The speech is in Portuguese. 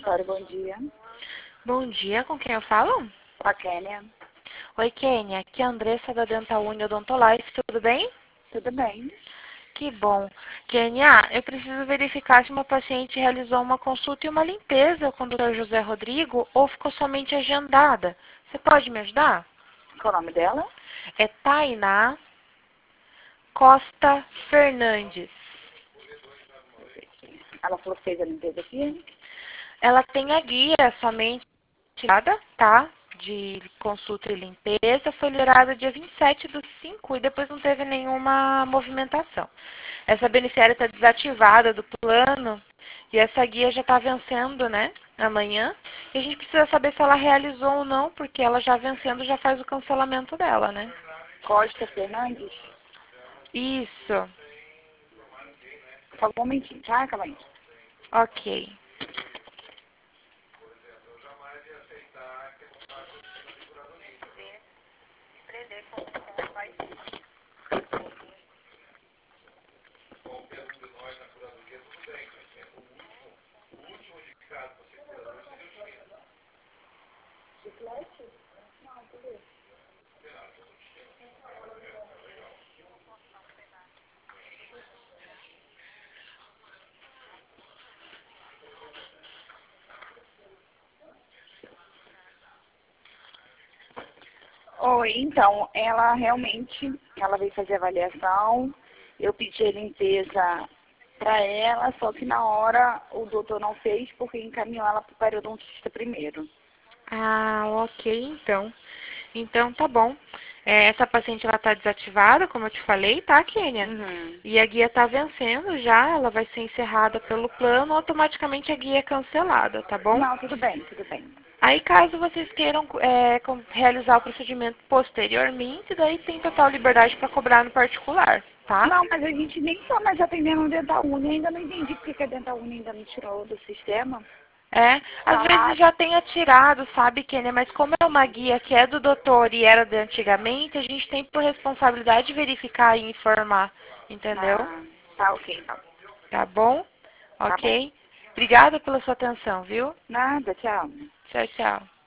Vitória, bom dia. Bom dia, com quem eu falo? Com a Kênia. Oi, Kênia, aqui é a Andressa da Dental Uni Odontolife, tudo bem? Tudo bem? Que bom. Kênia, eu preciso verificar se uma paciente realizou uma consulta e uma limpeza com o Dr. José Rodrigo ou ficou somente agendada. Você pode me ajudar? Qual o nome dela? É Tainá Costa Fernandes. Ela falou que fez a limpeza aqui. Ela tem a guia somente tirada, tá? De consulta e limpeza, foi liberada dia 27/5 e depois não teve nenhuma movimentação. Essa beneficiária está desativada do plano e essa guia já está vencendo, né? Amanhã. E a gente precisa saber se ela realizou ou não, porque ela já vencendo já faz o cancelamento dela, né? Costa Fernandes. Isso. Só um momentinho, tá? Calma aí. Ok. Oi, então, ela realmente, ela veio fazer avaliação. Eu pedi a limpeza para ela, só que na hora o doutor não fez porque encaminhou ela para o periodontista primeiro. Ah, ok, então. Então, tá bom. Essa paciente, ela tá desativada, como eu te falei, tá, Kênia? Uhum. E a guia tá vencendo já, ela vai ser encerrada pelo plano, automaticamente a guia é cancelada, tá bom? Não, tudo bem, tudo bem. Aí, caso vocês queiram realizar o procedimento posteriormente, daí tem total liberdade para cobrar no particular, tá? Não, mas a gente nem está mais atendendo o Dental Uni. Ainda não entendi porque que a Dental Uni ainda não tirou do sistema. Às Tá lá. vezes já tenha tirado, sabe, Kênia? Mas como é uma guia que é do doutor e era de antigamente, a gente tem por responsabilidade verificar e informar, entendeu? Ah, tá ok, então. Tá bom? Tá bom. Ok? Obrigada pela sua atenção, viu? Nada, tchau. Tchau, tchau.